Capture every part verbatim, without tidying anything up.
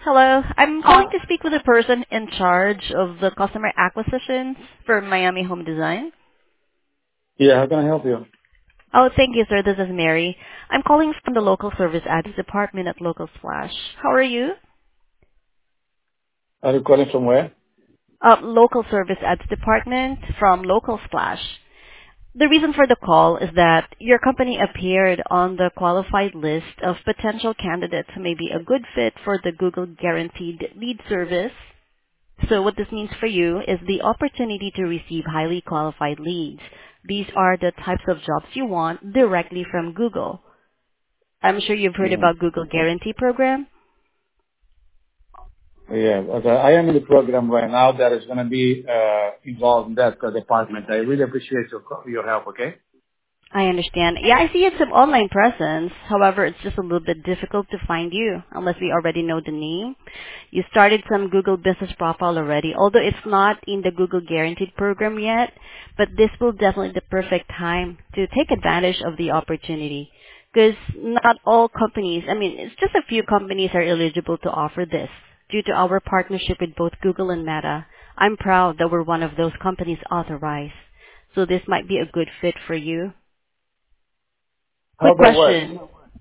Hello. I'm calling to speak with the person in charge of the customer acquisitions for Miami Home Design. Yeah, how can I help you? Oh, thank you, sir. This is Mary. I'm calling from the local service ads department at Local Splash. How are you? Are you calling from where? Uh, local service ads department from Local Splash. The reason for the call is that your company appeared on the qualified list of potential candidates who may be a good fit for the Google Guaranteed Lead Service. So what this means for you is the opportunity to receive highly qualified leads. These are the types of jobs you want directly from Google. I'm sure you've heard Yeah. about Google Guarantee Program. Yeah. Okay. I am in the program right now that is going to be uh, involved in that uh, department. I really appreciate your co- your help. Okay. I understand. Yeah, I see it's an online presence. However, it's just a little bit difficult to find you unless we already know the name. You started some Google business profile already, although it's not in the Google Guaranteed program yet, but this will definitely be the perfect time to take advantage of the opportunity. Because not all companies, I mean, it's just a few companies are eligible to offer this due to our partnership with both Google and Meta. I'm proud that we're one of those companies authorized. So this might be a good fit for you. How Quick that works? question.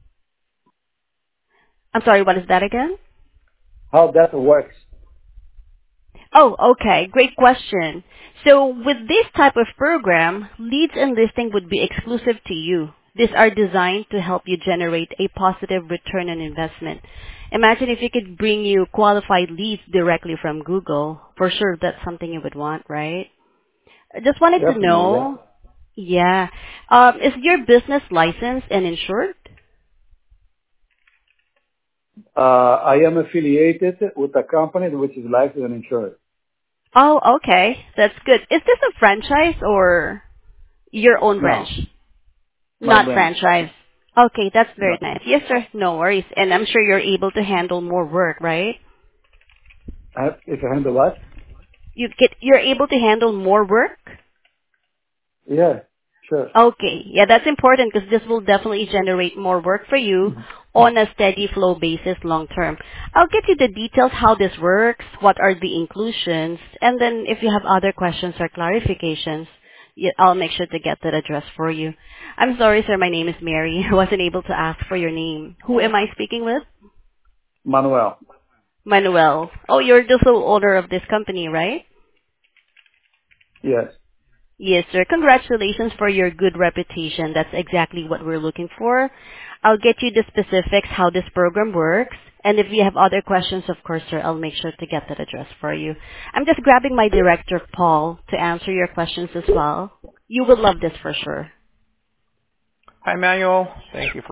I'm sorry, what is that again? How that works? Oh, okay. Great question. So with this type of program, leads and listing would be exclusive to you. These are designed to help you generate a positive return on investment. Imagine if you could bring you qualified leads directly from Google. For sure, that's something you would want, right? I just wanted to Definitely. Yeah. know, yeah, um, is your business licensed and insured? Uh, I am affiliated with a company which is licensed and insured. Oh, okay. That's good. Is this a franchise or your own branch? No, my Not branch. franchise. Okay, that's very No. nice. Yes, sir. No worries. And I'm sure you're able to handle more work, right? I, if I handle what? You get, you're able to handle more work? Yeah. Sure. Okay. Yeah, that's important because this will definitely generate more work for you on a steady flow basis long term. I'll get you the details how this works, what are the inclusions, and then if you have other questions or clarifications, yeah, I'll make sure to get that addressed for you. I'm sorry, sir. My name is Mary. I wasn't able to ask for your name. Who am I speaking with? Manuel. Manuel. Oh, you're the sole owner of this company, right? Yes. Yes, sir. Congratulations for your good reputation. That's exactly what we're looking for. I'll get you the specifics how this program works. And if you have other questions, of course, sir, I'll make sure to get that addressed for you. I'm just grabbing my director, Paul, to answer your questions as well. You will love this for sure. Hi, Manuel. Thank you for